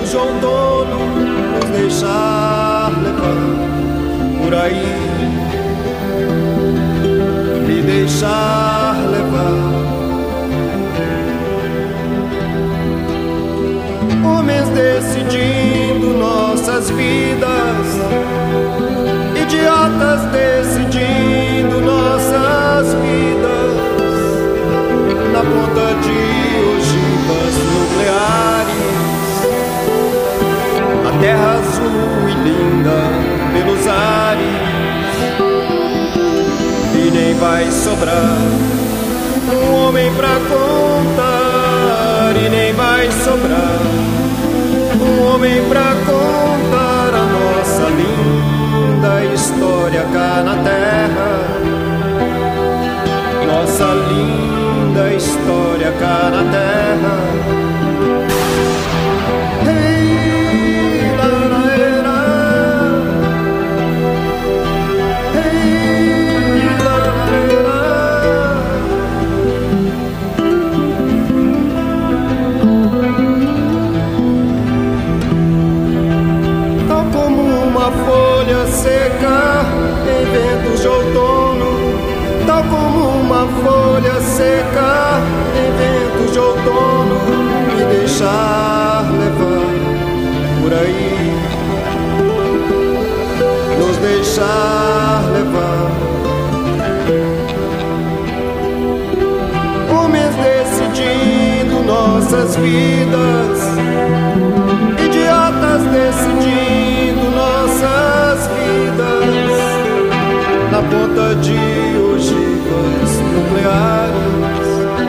de outono nos deixar levar por aí, me deixar levar. Homens decidindo nossas vidas, idiotas decidindo nossas vidas, na ponta de ogivas nucleares, a terra azul e linda pelos ares. E nem vai sobrar um homem pra contar, e nem vai sobrar um homem pra contar a nossa linda história cá na terra, nossa linda história cá na terra. Folha seca em ventos de outono, tal como uma folha seca em ventos de outono, me deixar levar por aí, nos deixar levar. Homens decidindo nossas vidas, idiotas decidindo nossas vidas, na ponta de ogivas nucleares,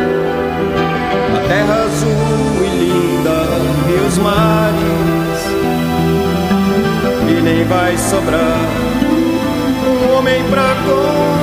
a terra azul e linda e os mares. E nem vai sobrar um homem pra contar,